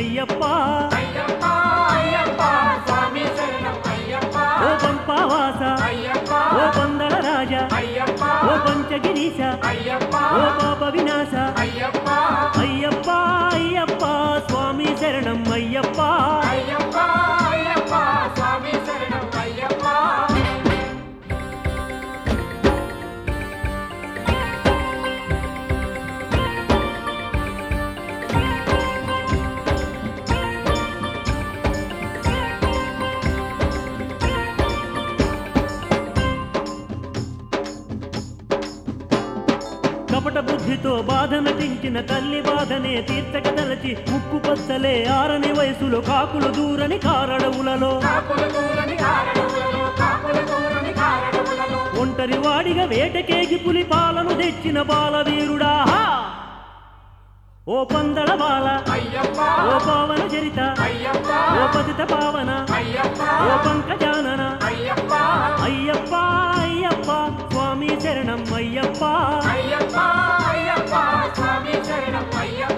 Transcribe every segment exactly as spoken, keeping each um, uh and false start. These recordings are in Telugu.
అయ్యప్ప అయ్యప్ప అయ్యప్ప స్వామి శరణం అయ్యప్ప ఓ పంపావాస అయ్యప్ప ఓ పందల రాజా అయ్యప్ప ఓ పంచగిరీశ అయ్యప్ప ఓ పాప వినాశ అయ్యప్ప అయ్యప్ప అయ్యప్ప స్వామి శరణం అయ్యప్ప అయ్యప్ప అయ్యప్ప స్వామి శరణం అయ్యప్ప కపట బుద్ధితో బాధ నటించిన తల్లి బాధనే తీర్చక తలచి ముక్కు పచ్చలే ఆరని వయసులో కాకులు దూరని కారడవులలో కాకుల దూరని కారడవులలో కాకుల దూరని కారడవులలో ఒంటరి వాడిగా వేటకేగి పులి పాలను తెచ్చిన బాలవీరుడా ఓ పందల బాల అయ్యప్ప ఓ పావన చరిత అయ్యప్ప ఓ పతిత పావన అయ్యప్ప ఓ పంకజానన అయ్యప్ప అయ్యప్ప అయ్యప్ప స్వామి శరణం అయ్యప్ప అయ్యప్ప అయ్యప్ప స్వామి శరణం అయ్యప్ప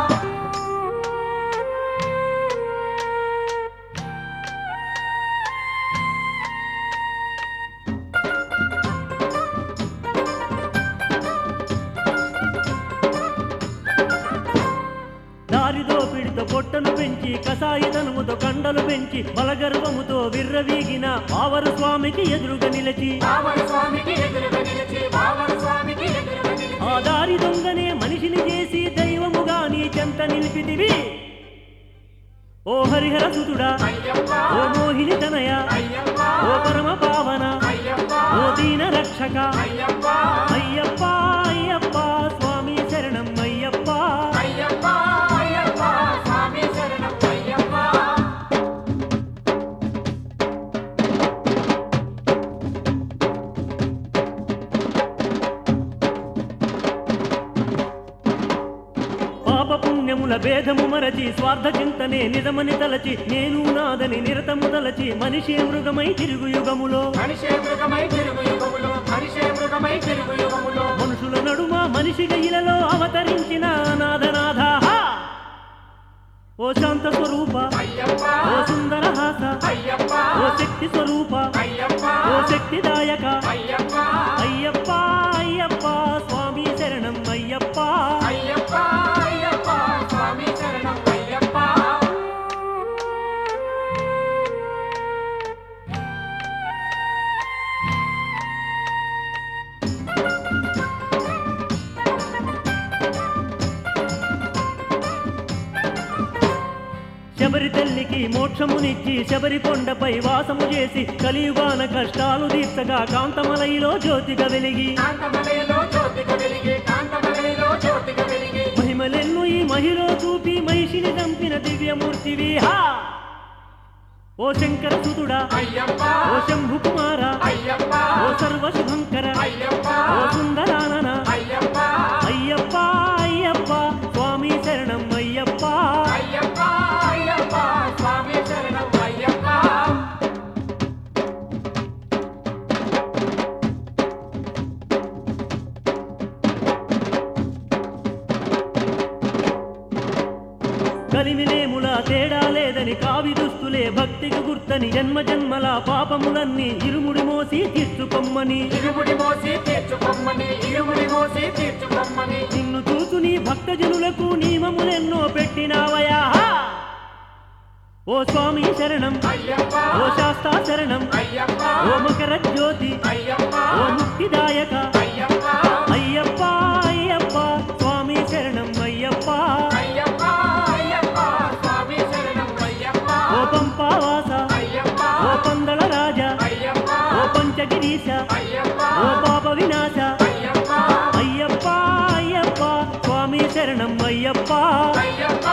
దారిదోపిడితో పొట్టను పెంచి కసాయితనముతో కండలు పెంచి బలగర్వముతో విర్రవీగిన ఆవరు స్వామికి ఎదురుగా నిలిచి బావన స్వామికి ఎదురుగా నిలిచి బావన స్వామికి ఎదురుగా నిలిచి ఆ దారి దొంగనే మనిషిని చేసి దైవముగా నీ చెంత నిలిపితివి ఓ హరిహర సుతుడా అయ్యప్ప ఓ మోహిని తనయ అయ్యప్ప ఓ పరమ పావన అయ్యప్ప ఓ దీన రక్షక అయ్యప్ప అయ్యప్ప అయ్యప్ప స్వామి శరణం అయ్యప్ప అయ్యప్ప అయ్యప్ప స్వామి శరణం అయ్యప్ప పాప పుణ్యముల భేదము మరచి స్వార్థ చింతనే నిజమని తలచి నేను నాదని నిరతము తలచి మనిషే మృగమై తిరుగు యుగములో మనిషే మృగమై తిరుగు యుగములో మనిషే మృగమై తిరుగు యుగములో మనుషుల నడుమ మనిషిగ ఇలలో అవతరించిన నాథనాథ ఓ శాంత స్వరూప అయ్యప్ప ఓ సుందరహాస అయ్యప్ప ఓ శక్తి స్వరూప అయ్యప్ప ఓ శక్తిదాయక అయ్యప్ప అయ్యప్ప అయ్యప్ప స్వామి శరణం అయ్యప్ప అయ్యప్ప అయ్యప్ప స్వామి శరణం అయ్యప్ప శబరి తల్లికి మోక్షమునిచ్చి శబరి కొండపై వాసము చేసి కలియుగాన కష్టాలు తీర్చగా కాంతమలైలో జ్యోతిగా వెలిగి కాంతమలయలో జ్యోతిగా వెలిగి కాంతమలయలో జ్యోతిగా వెలిగి మహిమలెన్ను ఈ మహిలో చూపి మహిషిని చంపిన దివ్యమూర్తివి హా ఓ శంకర సుతుడా అయ్యప్ప ఓ శంభు కుమార అయ్యప్ప ఓ సర్వశుభంకర అయ్యప్ప ఓ సుందరానన అయ్యప్ప అయ్యప్ప అయ్యప్ప స్వామి శరణం అయ్యప్ప అయ్యప్ప అయ్యప్ప స్వామి శరణం అయ్యప్ప కలిమిలేముల తేడా లేదని కావి దుస్తులే భక్తికి గుర్తని జన్మ జన్మల పాపములన్నీ ఇరుముడి మోసి తీర్చుకొమ్మని ఇరుముడి మోసి తీర్చుకొమ్మని ఇరుముడి మోసి తీర్చుకొమ్మని నిన్ను చూసు నీ భక్తజనులకు నియమములెన్నో పెట్టినావయా ఓ స్వామి శరణం అయ్యప్ప ఓ శాస్తా శరణం అయ్యప్ప ఓ మకర జ్యోతి అయ్యప్ప ఓ ముక్తిదాయక అయ్యప్ప అయ్యప్ప అయ్యప్ప స్వామి శరణం అయ్యప్ప అయ్యప్ప అయ్యప్ప స్వామి శరణం అయ్యప్ప ఓ పంపావాస అయ్యప్ప ఓ పందల రాజా అయ్యప్ప ఓ పంచగిరీశ అయ్యప్ప ఓ పాప వినాశ అయ్యప్ప అయ్యప్ప అయ్యప్ప స్వామి శరణం అయ్యప్ప అయ్యప్ప